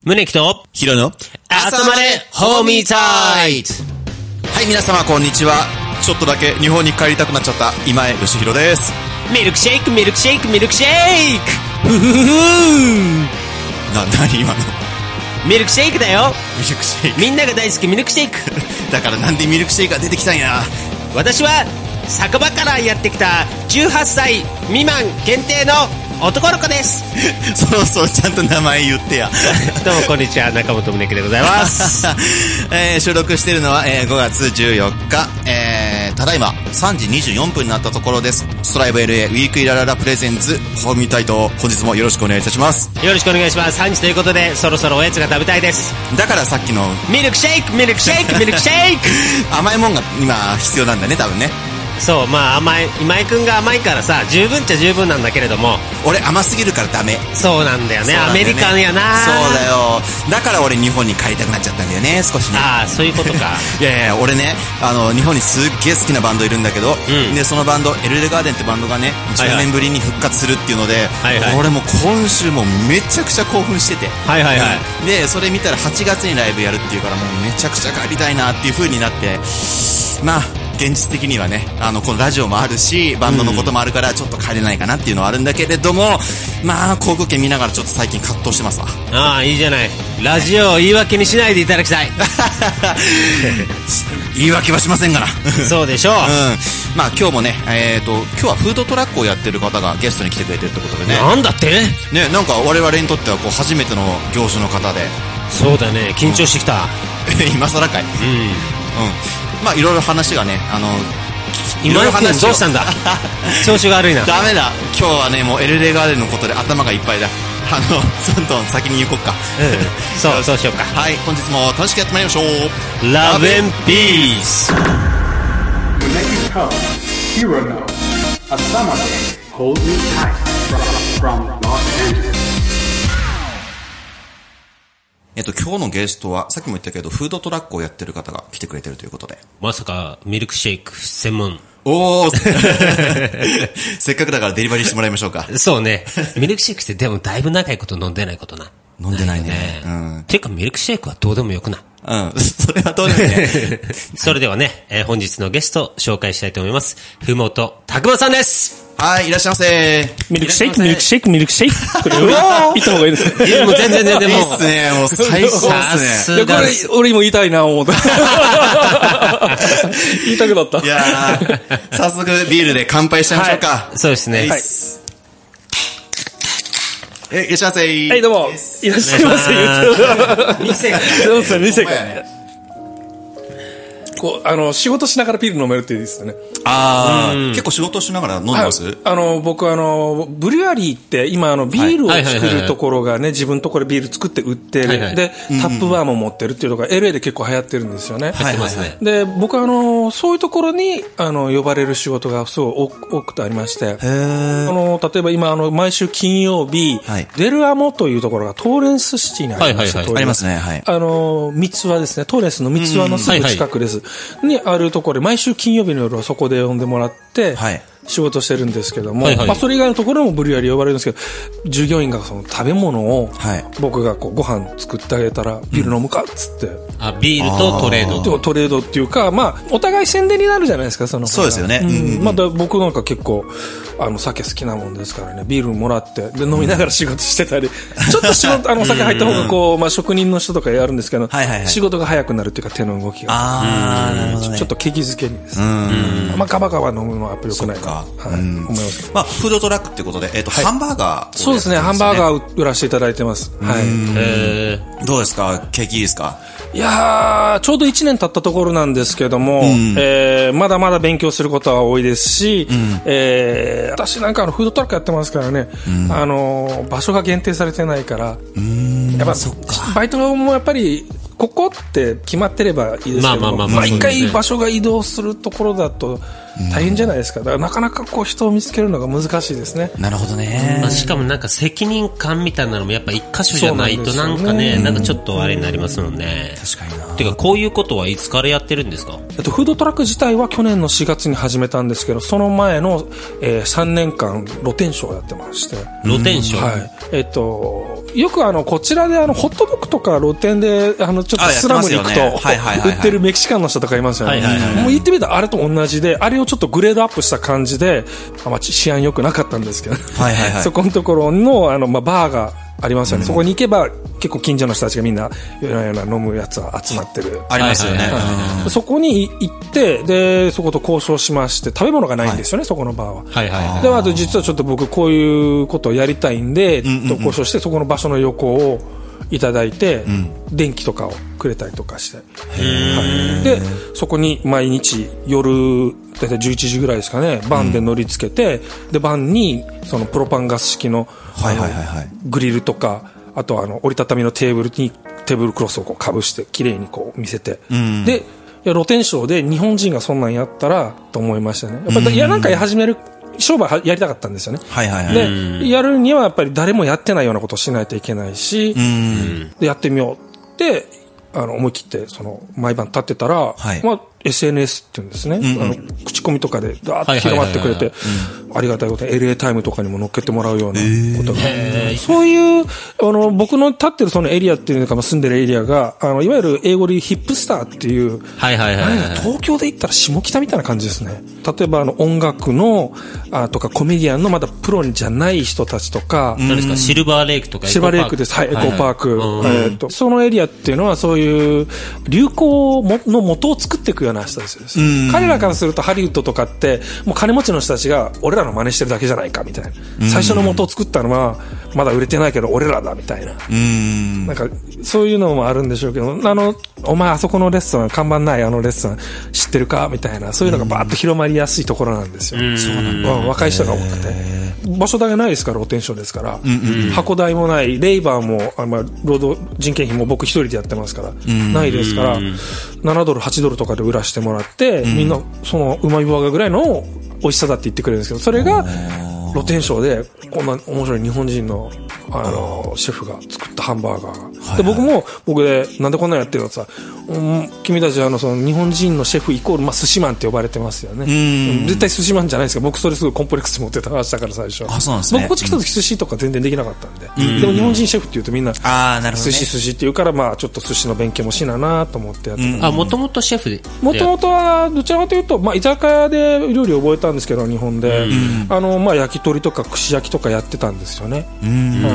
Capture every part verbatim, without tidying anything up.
宗木とヒロの朝までホーミータイツ。 はい、皆様こんにちは。ちょっとだけ日本に帰りたくなっちゃった今江義弘です。 ミルクシェイクミルクシェイクミルクシェイクふふふふな、なに今のミルクシェイクだよ。 ミルクシェイクみんなが大好きミルクシェイクだからなんでミルクシェイクが出てきたんや。 私は酒場からやってきたじゅうはっさい未満限定の男の子ですそうそう、ちゃんと名前言ってやどうもこんにちは、中本宗樹でございます、 えー、収録しているのは、えー、ごがつじゅうよっか、えー、ただいまさんじにじゅうよんぷんになったところです。ストライブ エルエー ウィークイラララプレゼンツホーミータイト、本日もよろしくお願いいたします。 よろしくお願いします。さんじということでそろそろおやつが食べたいです。 だからさっきのミルクシェイクミルクシェイクミルクシェイク甘いもんが今必要なんだね、多分ね。 そう、まあ甘い、今井くんが甘いからさ、十分っちゃ十分なんだけれども、 俺甘すぎるからダメ。 そうなんだよね、アメリカンやな。 そうだよ。だから俺日本に帰りたくなっちゃったんだよね、少しね。 ああ、そういうことかいやいや、俺ね、あの日本にすっげえ好きなバンドいるんだけど、うん、でそのバンドエルレガーデンってバンドがねじゅうねんぶりに復活するっていうので、はいはい、俺も今週もめちゃくちゃ興奮してて、 はいはいはい、 うん、でそれ見たらはちがつにライブやるっていうからもうめちゃくちゃ帰りたいなっていう風になって、まあ現実的にはね、あのこのラジオもあるしバンドのこともあるからちょっと帰れないかなっていうのはあるんだけれども、まあ航空券見ながらちょっと最近葛藤してますわ。 ああ、いいじゃない。ラジオを言い訳にしないでいただきたい言い訳はしませんがなそうでしょう、うん、 まあ今日もね、えーと今日はフードトラックをやってる方がゲストに来てくれてるってことでね。 なんだってね、なんか我々にとってはこう初めての業種の方で。 そうだね、緊張してきた、 うん、今更かい。うん、うん、まあいろいろ話がね、あの今井くんどうしたんだ調子が悪いな。 ダメだ、今日はねもうエルレガーデンのことで頭がいっぱいだ。あのどんどん先に行こっか、 うん、そうそうしようか。 はい、本日も楽しくやってまいりましょう。 ラブエンピース。 えっと、今日のゲストはさっきも言ったけどフードトラックをやってる方が来てくれてるということで。 まさかミルクシェイク専門。 おーせっかくだからデリバリーしてもらいましょうか。 そうね、ミルクシェイクってでもだいぶ長いこと飲んでないことな。 飲んでないね、ね、うん、 ていうかミルクシェイクはどうでもよくない。 うん、それはどうでもねそれではね、えー、本日のゲスト紹介したいと思います。ふもとたくまさんです。 はい、いらっしゃいませ。 ミルクシェイク、ミルクシェイク、ミルクシェイク。これ、言った方がいいですね。 いや、もう全然全然もう。 いいっすね、もう最高っすね。 これ、俺も言いたいな、思った。言いたくなった。 いやー、早速ビールで乾杯しちゃいましょうか。はい、 そうですね。はい。 え、いらっしゃいませ。 はい、どうも。いらっしゃいませ。 店が。 そうですね、店が。こうあの仕事しながらビール飲めるっていいですよね。 ああ、結構仕事しながら飲んでます？はい、 あの僕あのブリュアリーって今あのビールを作るところがね、自分のところでビール作って売ってる、はいはい、でタップバーも持ってるっていうのが エルエー で結構流行ってるんですよね。 はいはいはい、 で僕あのそういうところにあの呼ばれる仕事がすごい多くてありまして、あの例えば今あの毎週金曜日、はい、デルアモというところがトーレンスシティにありまして、はいはいはい、 ありますね。はい。 あの三つ輪ですね、トーレンスの三つ輪のすぐ近くです。はいはいにあるところで毎週金曜日の夜はそこで呼んでもらって、はい、仕事してるんですけども、はいはい、まあ、それ以外のところもブリュアリー呼ばれるんですけど、従業員がその食べ物を僕がこうご飯作ってあげたらビール飲むかっつって、うん、 あ、ビールとトレードトレードっていうか、まあお互い宣伝になるじゃないですか。そのそうですよね、うんうん、 まあ、僕なんか結構あの酒好きなもんですからね、ビールもらってで飲みながら仕事してたり、うん、ちょっと仕事あの酒入った方がこう、まあ、職人の人とかやるんですけど、はいはいはい、仕事が早くなるっていうか手の動きが、 あ、なるほどね、 ちょっと景気づけにですね、うん、まあ、ガバガバ飲むのはやっぱ良くないか、はい、思います。 まあ、フードトラックってことで、えーとはい、ハンバーガー、 そうですね、ハンバーガー売らせていただいてます。はい。 えー、どうですか、景気いいですか？ いやー、ちょうどいちねん経ったところなんですけども、うん、えー、まだまだ勉強することは多いですし、うん、えー、私なんかあのフードトラックやってますからね、うん、あの場所が限定されてないから、うん、やっぱバイトもやっぱりここって決まってればいいですけども、毎回場所が移動するところだと大変じゃないですか。だからなかなかこう人を見つけるのが難しいですね。 なるほどね。 まあ、しかもなんか責任感みたいなのもやっぱ一箇所じゃないとなんかね、なんかちょっとあれになりますもんね。 確かにな。 てかこういうことはいつからやってるんですか？ えっと、フードトラック自体は去年のしがつに始めたんですけど、その前の、えー、さんねんかん露天商をやってまして。 露天商、 はい。えっと、よくあの、こちらであの、ホットドッグとか露店で、あの、ちょっとスラムに行くと、売ってるメキシカンの人とかいますよね。もう言ってみたらあれと同じで、あれをちょっとグレードアップした感じで、あまあ、治安良くなかったんですけど、はいはいはい、そこのところの、あの、まあ、バーがありますよね、うん。そこに行けば、結構近所の人たちがみんな、夜な夜な飲むやつは集まってる。 ありますよね。 はい、そこに行って、で、そこと交渉しまして、食べ物がないんですよね、はい、そこのバーは。はいはいはい。で、あと実はちょっと僕こういうことをやりたいんで、うんうんうん、と交渉して、そこの場所の横をいただいて、うん、電気とかをくれたりとかして。はい、で、そこに毎日夜、だいたいじゅういちじぐらいですかね、バンで乗り付けて、うん、で、バンに、そのプロパンガス式の、はいはいはいはい、グリルとか、あとはあの折りたたみのテーブルにテーブルクロスをこうかぶして綺麗にこう見せて、うん、でいや露天商で日本人がそんなんやったらと思いましたね。やっぱり、うん、いやなんか始める商売やりたかったんですよね。はいはいはい。でやるにはやっぱり誰もやってないようなことをしないといけないし、うん、でやってみようってあの思い切ってその毎晩立ってたら、はい、まあエスエヌエス っていうんですね、うんうん、あの口コミとかでダーッと広まってくれて、ありがたいことに エルエー タイムとかにも乗っけてもらうようなことが、えー、そういうあの僕の立ってるそのエリアっていうのか住んでるエリアがあのいわゆる英語でヒップスターっていう、はいはいはいはい、東京で言ったら下北みたいな感じですね。例えばあの音楽のあとかコメディアンのまだプロじゃない人たちとか、 何ですか、シルバーレイクとかシルバーレイクです、はい、エコーパーク、はいはい、えー、とそのエリアっていうのはそういう流行の元を作っていくような人ですよ。彼らからするとハリウッドとかってもう金持ちの人たちが俺らの真似してるだけじゃないかみたいな、最初の元を作ったのはまだ売れてないけど俺らだみたいな、うん、なんかそういうのもあるんでしょうけど、あのお前あそこのレストラン看板ないあのレストラン知ってるかみたいな、そういうのがバーッと広まりやすいところなんですよ。うん、そうなんだ、うん、若い人が多くて場所代がないですから露天商ですから、うんうん、箱代もないレイバーもあ、まあ、労働人件費も僕一人でやってますから、うん、ないですからななドルはちドルとかで売らしてもらって、うん、みんなそのうまいバーガーぐらいの美味しさだって言ってくれるんですけど、それが露天商でこんな面白い日本人のあのシェフが作ったハンバーガーが、はいはい、で僕も僕でなんでこんなんやってるのってさ、うん、君たちはあのその日本人のシェフイコール、まあ、寿司マンって呼ばれてますよね。うん、絶対寿司マンじゃないですか。僕それすごいコンプレックス持ってたしたから最初。あ、そうなんですね。僕こっち来た時寿司とか全然できなかったんで、うん、でも日本人シェフって言うとみんなあなるほど、ね、寿司寿司って言うから、まあちょっと寿司の勉強もしななと思ってやってた、うん、 あ、もともとシェフでもともとはどちらかというと、まあ、居酒屋で料理を覚えたんですけど日本で、うん、あのまあ、焼き鳥とか串焼きとかやってたんですよね。うん、うん、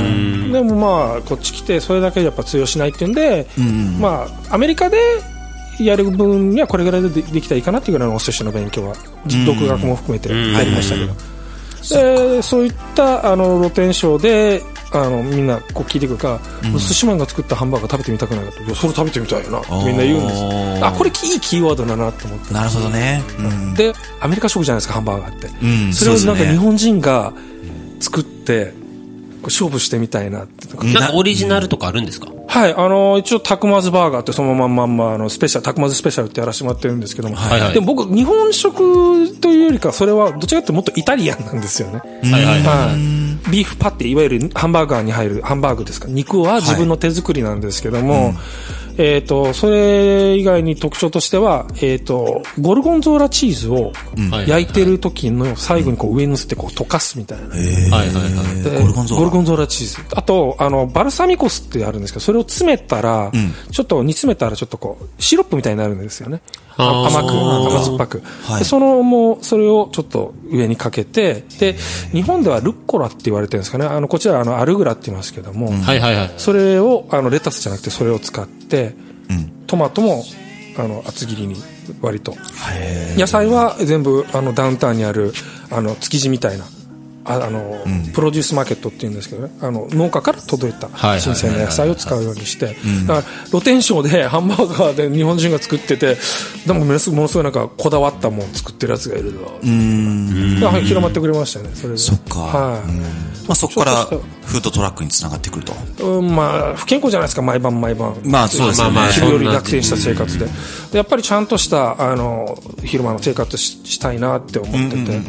でもまあこっち来てそれだけやっぱ通用しないっていうんで、うん、まあアメリカでやる分にはこれぐらいでできたらいいかなっていうぐらいのお寿司の勉強は、うん、独学も含めて入りましたけど、うん、でそういったあの露天商であのみんなこう聞いてくるから、うん、寿司マンが作ったハンバーガー食べてみたくないかと、いやそれ食べてみたいよなってみんな言うんです。あ、これいいキーワードだなと思って。 なるほどね、 うん、でアメリカ食じゃないですかハンバーガーって、うん、それをなんか日本人が作って勝負してみたいなって。 なんかオリジナルとかあるんですか？ はい、あの一応タクマズバーガーってそのまんまんまあのスペシャルタクマズスペシャルってやらせてもらってるんですけども、はいはい、でも僕日本食というよりかそれはどちらかというともっとイタリアンなんですよね。はいはいはい、はい、ビーフパティ、いわゆるハンバーガーに入るハンバーグですか、肉は自分の手作りなんですけども、はい、うん、えっ、ー、とそれ以外に特徴としては、えっ、ー、とゴルゴンゾーラチーズを焼いてる時の最後にこう上に乗せてこう溶かすみたいな、うん、はいはいはい、ゴルゴンゾーラ、ゴルゴンゾーラチーズ、あとあのバルサミコスってあるんですけど、それを詰めたら、うん、ちょっと煮詰めたらちょっとこうシロップみたいになるんですよね。甘く甘酸っぱく、はい、でそのもうそれをちょっと上にかけて、で日本ではルッコラって言われてるんですかね、あのこちらはあのアルグラって言いますけども、うん、はいはいはい、それをあのレタスじゃなくてそれを使って、うん、トマトもあの厚切りに割と、野菜は全部あのダウンタウンにあるあの築地みたいなああの、うん、プロデュースマーケットっていうんですけどね、あの農家から届いた新鮮な野菜を使うようにして、だから露天商でハンバーガーで日本人が作ってて、でもものすごいなんかこだわったものを作ってるやつがいると、うーん、だから広まってくれましたね、それで。 そっか。はい。まあ、そこからフードトラックにつながってくると。 うん、まあ不健康じゃないですか、毎晩毎晩。 まあそうですね。 昼より逆転した生活で、でやっぱりちゃんとしたあの昼間の生活 し, したいなって思ってて。うんうんうん、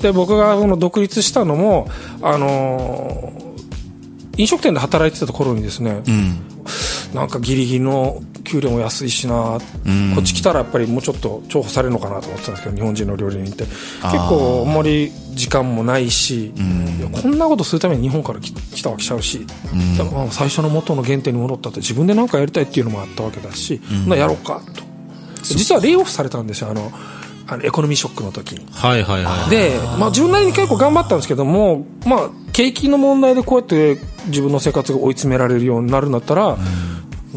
で僕がこの独立したのも、あのー、飲食店で働いてたところにですね、うん、なんかギリギリの給料も安いしな、うん、こっち来たらやっぱりもうちょっと重宝されるのかなと思ってたんですけど、日本人の料理人って結構あんまり時間もないし、うん、いやこんなことするために日本から来たわけちゃうし、うん、だから最初の元の原点に戻ったって自分で何かやりたいっていうのもあったわけだし、うん、なやろうかと。実はレイオフされたんですよ、あのあのエコノミーショックの時に。 はいはいはい。 で、まあ自分なりに結構頑張ったんですけども、まあ景気の問題でこうやって自分の生活が追い詰められるようになるんだったら、うん、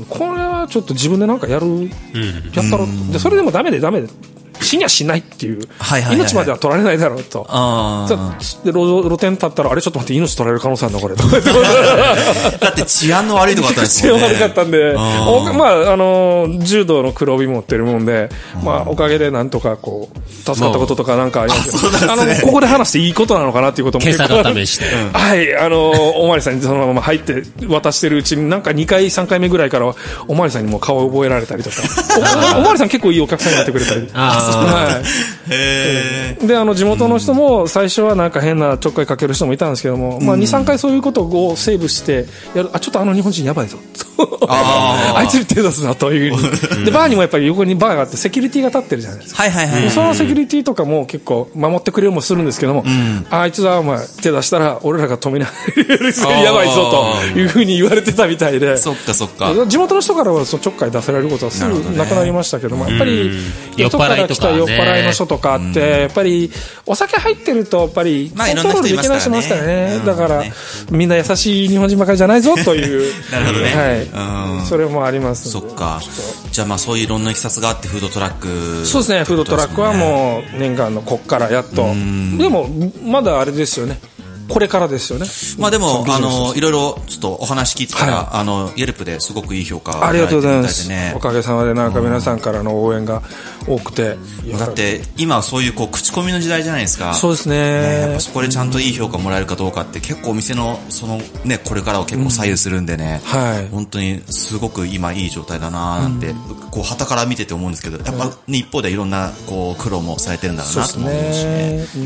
これはちょっと自分でなんかやる、うん、やったろ、うん、でそれでもダメでダメで死にはしないっていう、はいはいはいはい、命までは取られないだろうと。あで 露, 露店立ったらあれちょっと待って命取られる可能性あるんだこれだって治安の悪いとこだったんですよね。 治安悪かったんで、あまああの柔道の黒帯持ってるもんで、まあおかげでなんとかこう助かったこととかなんかありますけど、あのここで話していいことなのかなっていうことも結構試して、うん、 はいあのおまわりさんにそのまま入って渡してるうちになんかにかいさんかいめぐらいからおまわりさんにも顔を覚えられたりとかお, おまわりさん結構いいお客さんになってくれたり。あはい、へであの地元の人も最初はなんか変なちょっかいかける人もいたんですけども、うんまあ、にさんかいそういうことをセーブしてやる、あちょっとあの日本人やばいぞあ, あいつに手出すなというふうにでバーにもやっぱり横にバーがあってセキュリティが立ってるじゃないですか、はいはいはい、そのセキュリティとかも結構守ってくれるもするんですけども、うん、あいつはお前手出したら俺らが止めないやばいぞというふうに言われてたみたいで、 そっかそっか、 地元の人からはそのちょっかい出せられることはすぐなくなりましたけども、やっぱり酔っ払いとかね、 酔っ払いの人とかってやっぱりお酒入ってるとやっぱりコントロールできない人いますからね、だからみんな優しい日本人ばかりじゃないぞというなるほどね、 はい、それもあります。 そっか。じゃあまあそういういろんないきさつがあってフードトラック、 そうですね、フードトラックはもう念願のこっからやっと、でもまだあれですよね、これからですよね。 まあでもあのいろいろちょっとお話聞いてたら、はい、あのイェルプですごくいい評価をありがとうございます。おかげさまでなんか皆さんからの応援が多くて、 うん、だって今はそういうこう口コミの時代じゃないですか。 そうですね。 ね、やっぱそこでちゃんといい評価もらえるかどうかって結構お店のそのねこれからを結構左右するんでね、うん、はい、本当にすごく今いい状態だななんて、うん、こう旗から見てて思うんですけど、やっぱ、ね、一方でいろんなこう苦労もされてるんだろうなと思うしね。うん、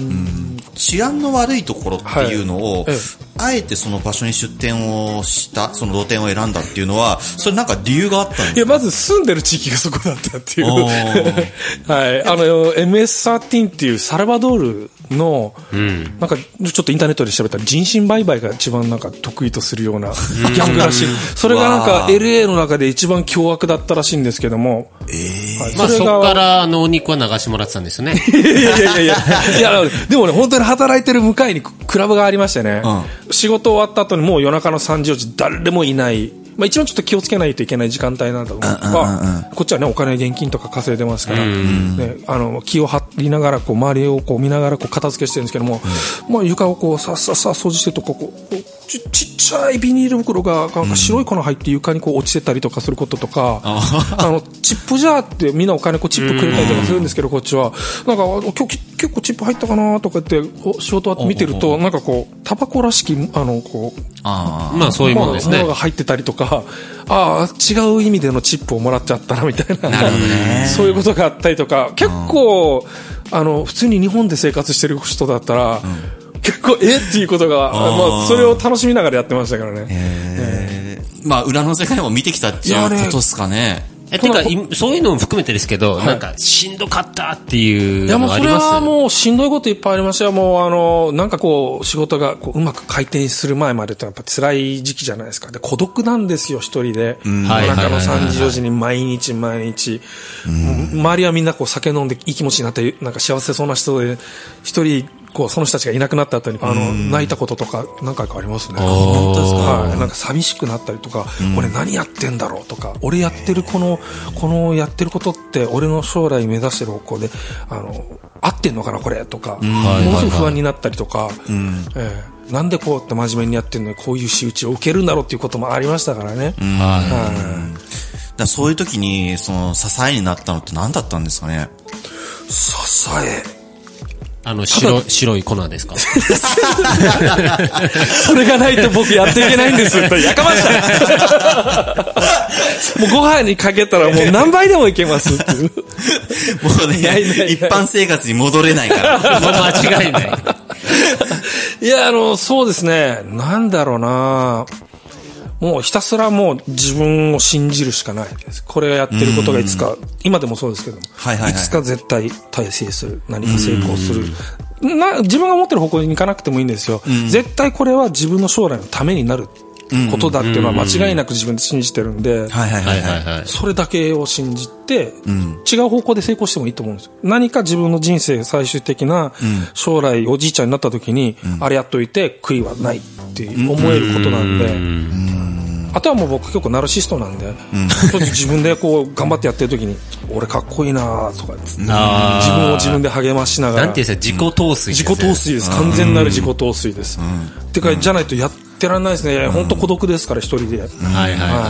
治安の悪いところっていうのを、はい、あえてその場所に出店をしたその露店を選んだっていうのはそれなんか理由があったんですか？ いやまず住んでる地域がそこだったっていうはい、あの エムエスじゅうさん っていうサルバドールの、うん、なんかちょっとインターネットで調べたら人身売買が一番なんか得意とするようなギャングらしい。それがなんか エルエー の中で一番凶悪だったらしいんですけども、 えーはい、まあそこからあのお肉は流してもらってたんですよね。いやいやいやいやいやでもね本当に働いてる向かいにクラブがありましてね、うん、仕事終わった後にもう夜中のさんじよじ誰もいない、まあ、一番ちょっと気をつけないといけない時間帯なんだろうが、こっちはねお金現金とか稼いでますから、ね、あの気を張りながらこう周りをこう見ながらこう片付けしてるんですけども、うん、まあ、床をこうさっさっさ掃除してるとこうち, ちっちゃいビニール袋がなんか白い粉入って床にこう落ちてたりとかすることとか、うん、あのチップジャーってみんなお金こうチップくれたりとかするんですけど、こっちはなんか今日結構チップ入ったかなとかって仕事終わって見てるとなんかこうタバコらしきあのこうあまあそういうものですね、 ものが入ってたりとか、ああ違う意味でのチップをもらっちゃったなみたいな、 なるほどね、 そういうことがあったりとか、結構あの普通に日本で生活してる人だったら、うん、結構えっていうことが、まあ、それを楽しみながらやってましたからね。 えー、まあ裏の世界も見てきたっていうことですかね。 え、てか、そういうのも含めてですけど、はい、なんか、しんどかったっていうのがあります？いや、もうそれはもう、しんどいこといっぱいありましたよ。もう、あの、なんかこう、仕事がこううまく回転する前までってやっぱ辛い時期じゃないですか。で、孤独なんですよ、一人で。夜中のさんじよじに毎日毎日。周りはみんなこう、酒飲んでいい気持ちになって、なんか幸せそうな人で、一人、 こう、その人たちがいなくなった後に、あの、泣いたこととか何回かありますね。 本当ですか？ はい。なんか寂しくなったりとか、俺何やってんだろうとか、俺やってるこの、このやってることって俺の将来目指してる方向で、あの、合ってんのかなこれとか、ものすごく不安になったりとか、えー、なんでこうって真面目にやってんのにこういう仕打ちを受けるんだろうっていうこともありましたからね。 はい。だそういう時に、その、支えになったのって何だったんですかね？ 支え。 あの、白い、白い粉ですか？ それがないと僕やっていけないんですって、やかましい。もうご飯にかけたらもう何倍でもいけますっていう。 もうね、一般生活に戻れないから。 間違いない。 いや、あの、そうですね。なんだろうな。もうひたすらもう自分を信じるしかないです。これをやってることがいつか、今でもそうですけども、はいはいはい、いつか絶対達成する。何か成功する。な、自分が持ってる方向に行かなくてもいいんですよ。絶対これは自分の将来のためになることだっていうのは間違いなく自分で信じてるんで、それだけを信じて、うん、違う方向で成功してもいいと思うんですよ。何か自分の人生最終的な将来おじいちゃんになった時に、うん、あれやっといて悔いはないって思えることなんで、うん、あとはもう僕結構ナルシストなんで、うん、ちょっと自分でこう頑張ってやってる時に俺かっこいいなとか、うん、自分を自分で励ましながら、 なんていうんですか、自己陶酔ですね。 自己陶酔です。完全なる自己陶酔です。うん、てかじゃないとやってらんないですね。本当孤独ですから一人で。はいはいはいはい。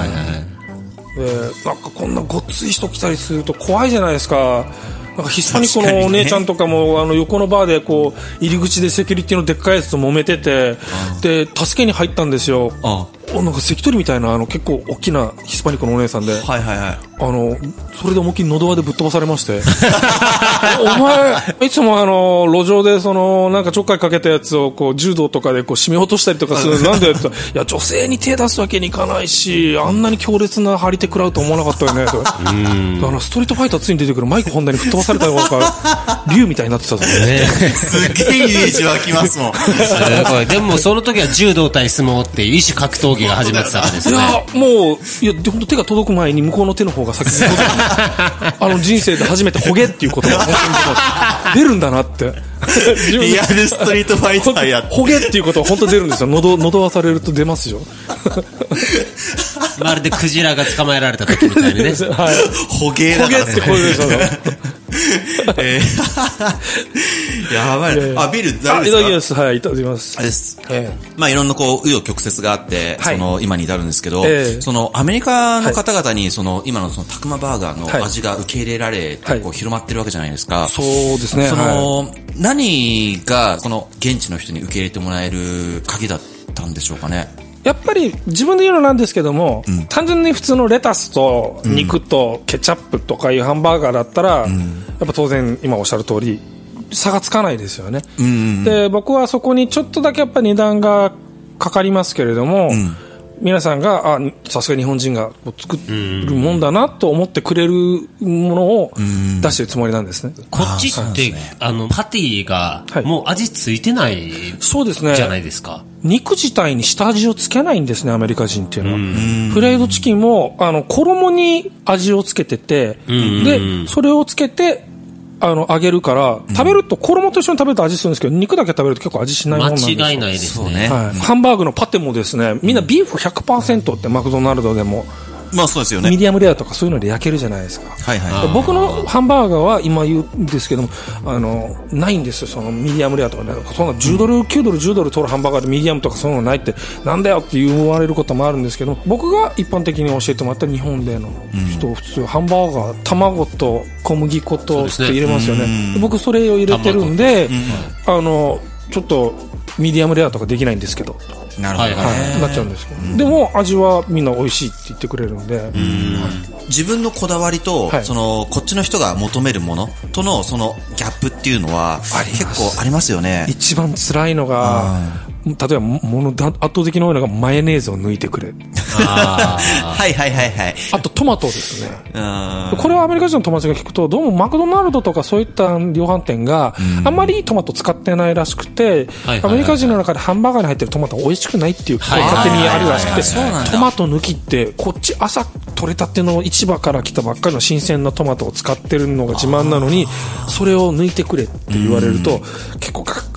で、なんかこんなごっつい人来たりすると怖いじゃないですか。なんかヒスパニックのお姉ちゃんとかも、ね、あの横のバーでこう入り口でセキュリティのでっかいやつと揉めてて、で助けに入ったんですよ。ああ、なんか関取みたいなあの結構大きなヒスパニックのお姉さんで、はいはいはい、あのそれで思いっきり喉輪でぶっ飛ばされまして、お前いつもあの路上でそのなんかちょっかいかけたやつをこう柔道とかでこう締め落としたりとかするなんでやったら、いや女性に手出すわけにいかないし、あんなに強烈な張り手食らうと思わなかったよねと。だからストリートファイターついに出てくるマイクホンダに吹っ飛ばされたのが竜みたいになってたぞ、ね、 すげえイメージ湧きますもん。 すごい。でもその時は柔道対相撲っていう異種格闘技が始まってたからですね。 いやもういや本当手が届く前に向こうの手の方が先に届く。あの人生で初めてホゲっていう言葉が出るんだなって。 リアルストリートファイターやってホゲっていうことは本当出るんですよ。喉喉わされると出ますよ。 まるでクジラが捕まえられた時みたいにね。 はい。ホゲーだからね。ホゲってこれですよ。えー、やばい、ね。あ、ビール大丈夫ですか？ いただきます。はい、いただきます。 あれです。えー、まあいろんなこう、紆余曲折があって、はい、その、今に至るんですけど、えー、その、アメリカの方々に、その、今のその、タクマバーガーの味が受け入れられて、こう、広まってるわけじゃないですか。はい、 そうですね。 その、はい、何が、この、現地の人に受け入れてもらえる鍵だったんでしょうかね。 やっぱり自分で言うのなんですけども、うん、単純に普通のレタスと肉とケチャップとかいうハンバーガーだったら、うん、やっぱ当然今おっしゃる通り差がつかないですよね、うんうん、で僕はそこにちょっとだけやっぱ値段がかかりますけれども、うん、皆さんがあさすが日本人が作るもんだなと思ってくれるものを出してるつもりなんですね。 こっちって、あのパティがもう味ついてないじゃないですか。 肉自体に下味をつけないんですね、アメリカ人っていうのは。フライドチキンもあの衣に味をつけてて、でそれをつけてあの揚げるから、食べると衣と一緒に食べると味するんですけど、肉だけ食べると結構味しないものなんですよ。 間違いないですね、 はい、ハンバーグのパテもですね、みんなビーフ ひゃくパーセント ってマクドナルドでもまあそうですよね。 ミディアムレアとかそういうので焼けるじゃないですか。はいはい。僕のハンバーガーは今言うんですけども、あのないんですよ。そのミディアムレアとかね、そんなじゅうドル、きゅうドル、じゅうドル取るハンバーガーでミディアムとかそういうのないってなんだよって言われることもあるんですけど、僕が一般的に教えてもらった日本での人、うん、普通ハンバーガー卵と小麦粉とって入れますよね。僕それを入れてるんで、うん、あのちょっとミディアムレアとかできないんですけど。 なるほど、ね、 はい、なっちゃうんですけど、うん、でも味はみんな美味しいって言ってくれるんで、うん、はい、 自分のこだわりと、はい、そのこっちの人が求めるものとのそのギャップっていうのは結構ありますよね。 一番辛いのが、例えばもの圧倒的に多いのがマヨネーズを抜いてくれ。 あはいはいはいはい。 あとトマトですね。これはアメリカ人の友達が聞くと、どうもマクドナルドとかそういった量販店があんまりいいトマト使ってないらしくて、アメリカ人の中でハンバーガーに入ってるトマトは美味しくないっていう声が勝手にあるらしくて、トマト抜きってこっち朝取れたての市場から来たばっかりの新鮮なトマトを使ってるのが自慢なのに、それを抜いてくれって言われると結構がっか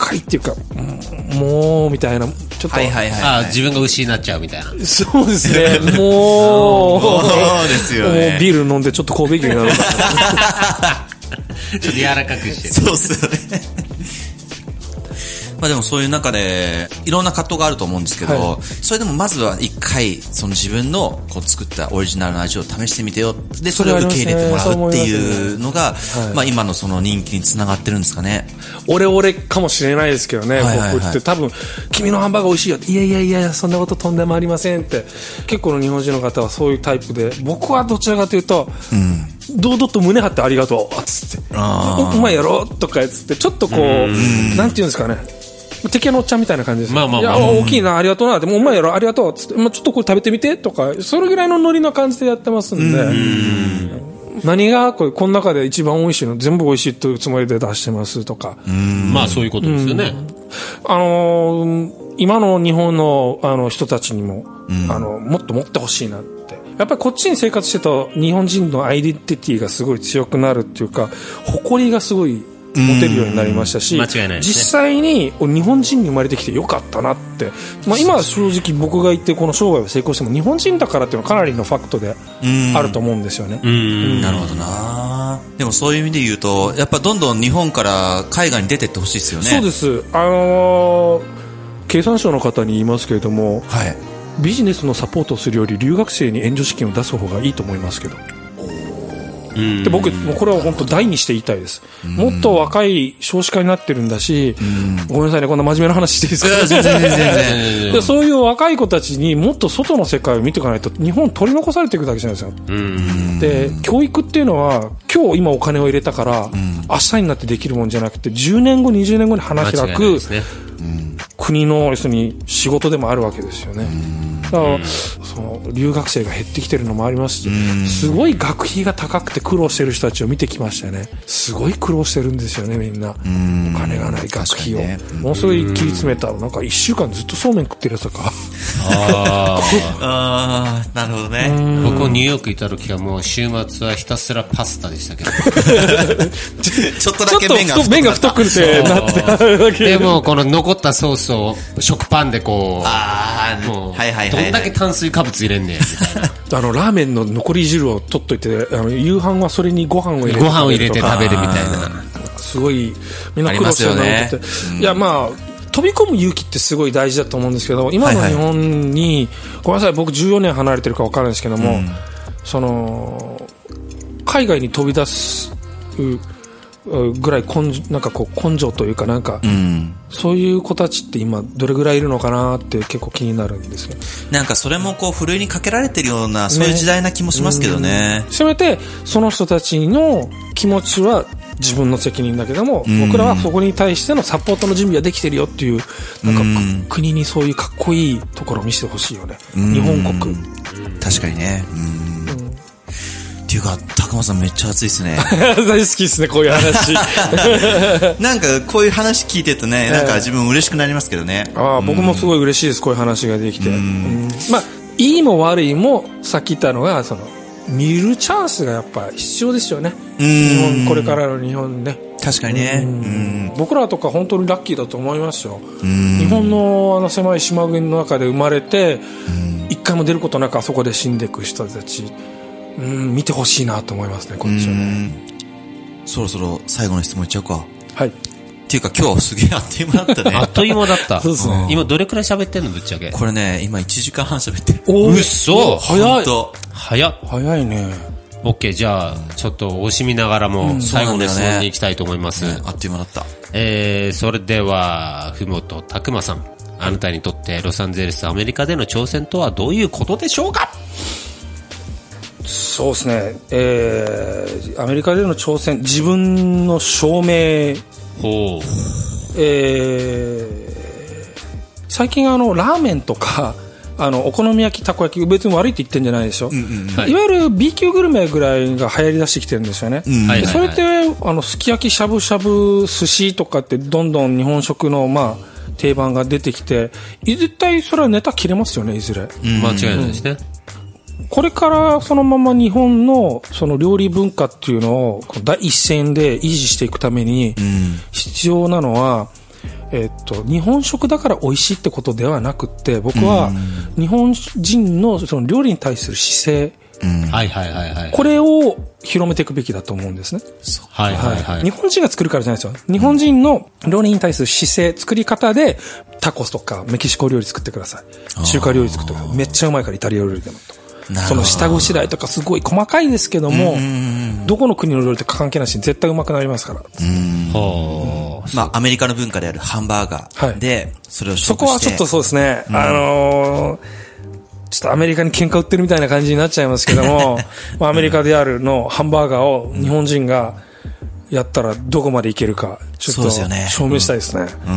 かりっていうか、うん、もうみたいなちょっと、はいはいはい、あ自分が牛になっちゃうみたいな。 そうですね。もうそうですよね。 もうビール飲んでちょっと神戸牛になる。 ちょっと柔らかくして。 そうですよね。まあでもそういう中でいろんな葛藤があると思うんですけど、はい、それでもまずは一回その自分のこう作ったオリジナルの味を試してみてよ。でそれを受け入れてもらうっていうのが、ね、まあ今のその人気につながってるんですかね。 俺俺かもしれないですけどね、はいはいはい、僕って多分君のハンバーガー美味しいよって、いやいやいやそんなこととんでもありませんって、結構の日本人の方はそういうタイプで、僕はどちらかというと、うん堂々と胸張ってありがとうつって う, うまいやろとかつってちょっとこう、うなんていうんですかね、敵のおっちゃんみたいな感じです、 まあまあまあ、 いや大きいなありがとうな、でもうまいやろありがとうつって、まあ、ちょっとこれ食べてみてとか、それぐらいのノリの感じでやってますんで、うん何がこれこの中で一番美味しいの全部美味しいというつもりで出してますとか、 うんまあそういうことですよね。 あのー、今の日本のあの人たちにも、うん、あのもっと持ってほしいなって。やっぱりこっちに生活してると日本人のアイデンティティがすごい強くなるっていうか、誇りがすごい持てるようになりましたし、 間違いないですね、 実際に日本人に生まれてきてよかったなって、まあ、今は正直僕が言ってこの生涯を成功しても日本人だからっていうのはかなりのファクトであると思うんですよね。 うんうんなるほどな。でもそういう意味で言うとやっぱどんどん日本から海外に出てってほしいですよね。 そうです。あのー、経産省の方に言いますけれども、はいビジネスのサポートをするより留学生に援助資金を出す方がいいと思いますけど、で僕もうこれは本当大にして言いたいです。もっと若い少子化になってるんだし、ごめんなさいねこんな真面目な話していいですか。全然全然でそういう若い子たちにもっと外の世界を見ていかないと日本取り残されていくだけじゃないですか。で教育っていうのは今日今お金を入れたから明日になってできるもんじゃなくて、じゅうねんごにじゅうねんごに花開く国の要するに仕事でもあるわけですよね。だからその留学生が減ってきてるのもありますし、すごい学費が高くて苦労してる人たちを見てきましたよね。すごい苦労してるんですよねみんな。お金がない学費を、ね、ものすごい切り詰めたらなんかいっしゅうかんずっとそうめん食ってるやつとか。 ああなるほどね。 僕もニューヨークいた時はもう週末はひたすらパスタでしたけどちょっとだけ麺が太く麺が太くてなってでもこの残ったソースを食パンでこうあもう、 はいはいはいはい、 どんだけ炭水化物入れんねんみたいなあのラーメンの残り汁を取っといて、あの夕飯はそれにご飯を入れてご飯を入れて食べるみたいな、 すごいみんな苦労してるなって、ねうん、いやまあ飛び込む勇気ってすごい大事だと思うんですけど、今の日本に、はいはい、ごめんなさい僕じゅうよねん離れてるか分からないですけども、うん、その海外に飛び出すぐらい根なんかこう根性というかなんか、うん、そういう子たちって今どれぐらいいるのかなって結構気になるんですよ。 なんかそれもこうふるいにかけられてるようなそういう時代な気もしますけどね。ねせめてその人たちの気持ちは自分の責任だけども、僕らはそこに対してのサポートの準備はできてるよっていうなんか国にそういうかっこいいところを見せてほしいよね、日本国。 確かにね。うんっていうか高間さんめっちゃ熱いですね大好きですねこういう話なんかこういう話聞いてるとね、なんか自分嬉しくなりますけどね。 ああ僕もすごい嬉しいです、こういう話ができて。うんまあいいも悪いもさっき言ったのがその見るチャンスがやっぱ必要ですよね。日本これからの日本ね。 確かにね。うん僕らとか本当にラッキーだと思いますよ。日本のあの狭い島国の中で生まれて一回も出ることなくあそこで死んでいく人たち、うん見てほしいなと思いますねこっちはね。 そろそろ最後の質問いっちゃうか。 はい。 っていうか今日すげえあっという間だったねあっという間だったそうですね、 今どれくらい喋ってんのぶっちゃけ。 これね今いちじかんはん喋ってる。 おうっそ早い早っ早いね。 オッケーじゃあちょっと惜しみながらも最後の質問に行きたいと思います、 うんね、あっという間だった。 えー、それではふもとたくまさん、あなたにとってロサンゼルスアメリカでの挑戦とはどういうことでしょうか。 そうですね、えー、アメリカでの挑戦、自分の証明。 ほう、 えー、最近あのラーメンとかあのお好み焼きたこ焼き別に悪いって言ってるんじゃないでしょ、うんうんはい、いわゆる B 級グルメぐらいが流行り出してきてるんですよね、うんはいはいはい、それってあのすき焼きしゃぶしゃぶ寿司とかってどんどん日本食のまあ定番が出てきて絶対それはネタ切れますよねいずれ、うん、 間違いないですね、 うん、これからそのまま日本のその料理文化っていうのを第一線で維持していくために必要なのはえっと、日本食だから美味しいってことではなくて、僕は日本人のその料理に対する姿勢、 うん、はいはいはいはい。 これを広めていくべきだと思うんですね。 はいはいはい。 日本人が作るからじゃないですよ。日本人の料理に対する姿勢、作り方で、タコスとかメキシコ料理作ってください。中華料理作ってください。めっちゃうまいからイタリア料理でもと。その下ごしらえとかすごい細かいですけども、どこの国の料理とか関係なしに絶対うまくなりますから。 うんまあ、アメリカの文化であるハンバーガーで、はい、それをそこはちょっとそうですね、うん、あのー、ちょっとアメリカに喧嘩売ってるみたいな感じになっちゃいますけども、まあ、アメリカであるのハンバーガーを日本人がやったらどこまでいけるか、ちょっと証明したいですね。 うん。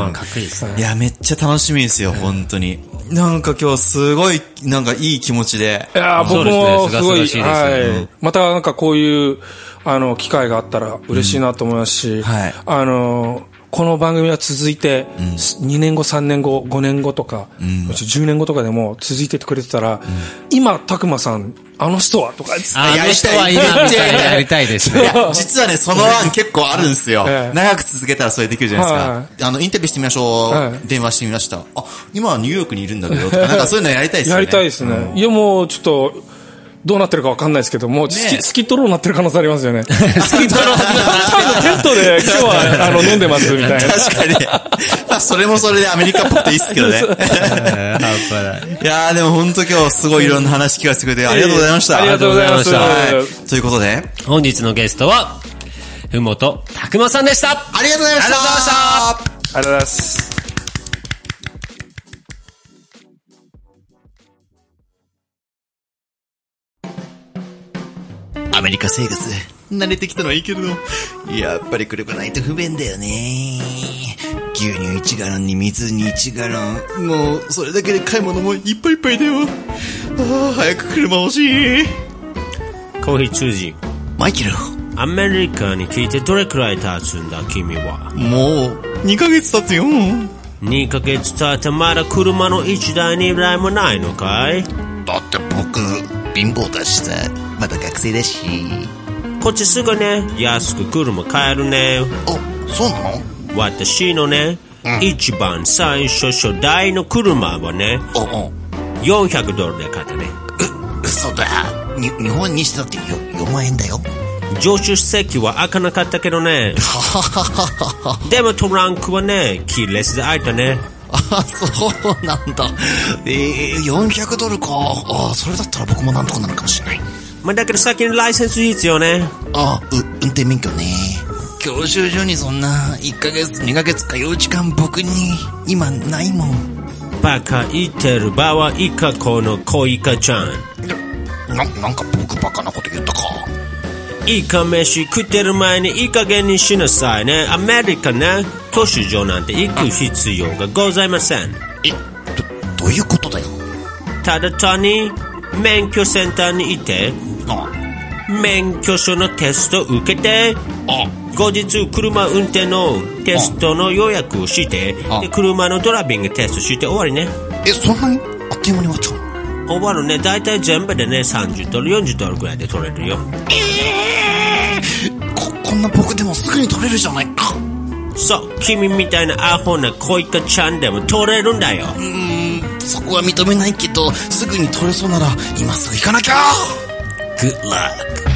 うん、かっこいいですね。 いや、めっちゃ楽しみですよ、本当に。なんか今日すごい、なんかいい気持ちで。 いや、僕もすごい、はい。またなんかこういう、あの、機会があったら嬉しいなと思いますし、うん、はい。あの、この番組は続いて、うん、にねんご、さんねんご、ごねんごとか、うん、じゅうねんごとかでも続いててくれてたら、うん、今、たくまさん、あの人はとか、 あの人はいるみたいなやりたいですね。 実はね、その案結構あるんですよ。ええ、長く続けたらそれできるじゃないですか。はい、あの、インタビューしてみましょう。はい、電話してみました。あ、今はニューヨークにいるんだけど、とか、なんかそういうのやりたいですね。 やりたいですね。うん、いや、もう、ちょっと、どうなってるかわかんないですけども、ね、スキ、スキットローになってる可能性ありますよね。スキットローテントで今日はあの飲んでますみたいな。 確かに。まあそれもそれでアメリカっぽくていいっすけどね。いやーでも本当今日すごいいろんな話聞かせてくれてありがとうございました。 ありがとうございました。はい、 ということで、 本日のゲストは、ふもとたくまさんでした。ありがとうございました。 ありがとうございました。ありがとうございます。 アメリカ生活、慣れてきたのはいいけど、やっぱり車ないと不便だよね。牛乳いちガロンに水にいちガロン。もう、それだけで買い物もいっぱいいっぱいだよ。ああ、早く車欲しい。 コーヒー通じ。 マイケル。 アメリカに来てどれくらい経つんだ、君は。 もう、にかげつ経つよ。 にかげつ経ってまだ車のいちだいにだいもないのかい？ だって僕、貧乏だしさ。まだ学生だし。 こっちすぐね、安く車買えるね。 あ、そうなの？ 私のね、うん、一番最初初代の車はね、 おおよんひゃくドルで買ったね。 う、嘘だ。に、日本にしてだってよんまんえんだよ。 助手席は開かなかったけどね。でもトランクはね、キーレスで開いたね。 あ、そうなんだ。えー、よんひゃくドルか。あ、それだったら僕もなんとかなるかもしれない。 まあ、だけど先にライセンス必要ね。 あ、う、運転免許ね。教習所にそんないっかげつ、にかげつ通う時間僕に今ないもん。 バカ言ってる場合か、この小イカちゃん。 な、なんか僕バカなこと言ったか。 イカ飯食ってる前にいい加減にしなさいね。アメリカね、教習所なんて行く必要がございません。 え、ど、どういうことだよ。 ただ単に免許センターにいて、ああ、免許証のテスト受けて、ああ、後日車運転のテストの予約をして、ああ、で車のドライビングテストして終わりね。 え、そんなにあっという間に終わっちゃう？ 終わるね。だいたい全部でね、さんじゅうドル、よんじゅうドルくらいで取れるよ。 えー、こ、こんな僕でもすぐに取れるじゃないか。 そう、君みたいなアホな小イカちゃんでも取れるんだよ。 うーん、そこは認めないけど、すぐに取れそうなら今すぐ行かなきゃ。Good luck。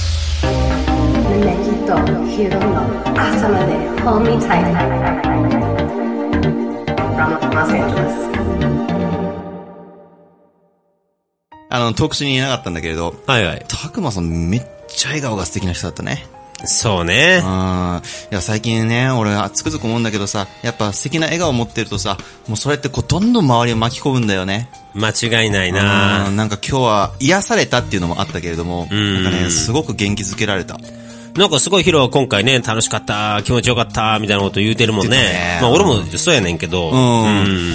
あの、トーク中に言えなかったんだけれど、 はいはい。 たくまさんめっちゃ笑顔が素敵な人だったね。 そうね。 うん。いや、最近ね、俺はつくづく思うんだけどさ、やっぱ素敵な笑顔を持ってるとさ、もうそれってこう、どんどん周りを巻き込むんだよね。 間違いないな。 うん。なんか今日は癒されたっていうのもあったけれども、なんかね、すごく元気づけられた。 なんかすごいヒロは今回ね、楽しかった、気持ちよかった、みたいなこと言うてるもんね。ね、まあ俺もそうやねんけど。 うん。うん、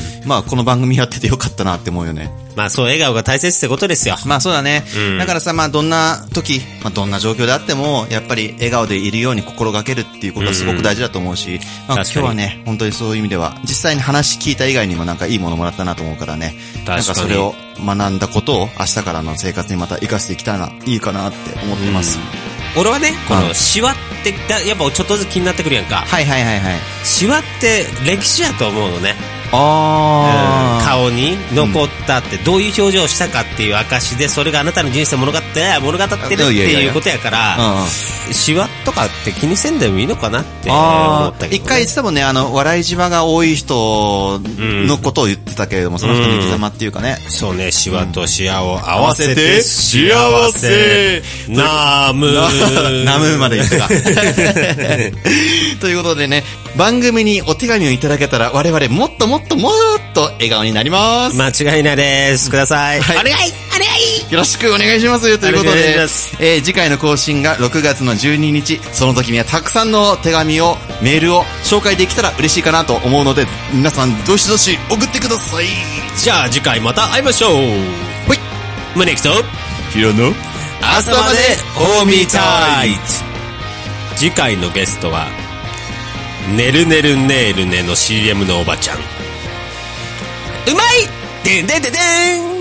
まあこの番組やっててよかったなって思うよね。 まあそう、笑顔が大切ってことですよ。 まあそうだね。うん、だからさ、まあどんな時、まあどんな状況であっても、やっぱり笑顔でいるように心がけるっていうことはすごく大事だと思うし、うん、まあ今日はね、本当にそういう意味では、実際に話聞いた以外にもなんかいいものもらったなと思うからね。確かに。なんかそれを学んだことを明日からの生活にまた活かしていきたいな、いいかなって思ってます。 うん、 俺はね、このシワってやっぱちょっとずつ気になってくるやんか。 はいはいはいはい。 シワって歴史やと思うのね。 あうん、顔に残ったってどういう表情をしたかっていう証で、それがあなたの人生を物語って物語ってるっていうことやから、シワとかって気にせんでもいいのかなって思ったけど、ね、 一回言ってたもんね、あの笑いじわが多い人のことを言ってたけれども、うん、その人の生き様っていうかね、 うん、そうね、シワとシワを合わせて幸せナムナムまで言ってたということでね、番組にお手紙をいただけたら我々もっともっともっと笑顔になります。 間違いないです。ください。はい、お願いお願いよろしくお願いしますということで、えー、次回の更新がろくがつのじゅうににち、その時にはたくさんの手紙をメールを紹介できたら嬉しいかなと思うので、皆さんどしどし送ってください。 じゃあ次回また会いましょう。ほい、宗木とヒロの朝までホーミータイツ。次回のゲストはねるねるねーるねの シーエム のおばちゃん。うまいでんでんでんでん。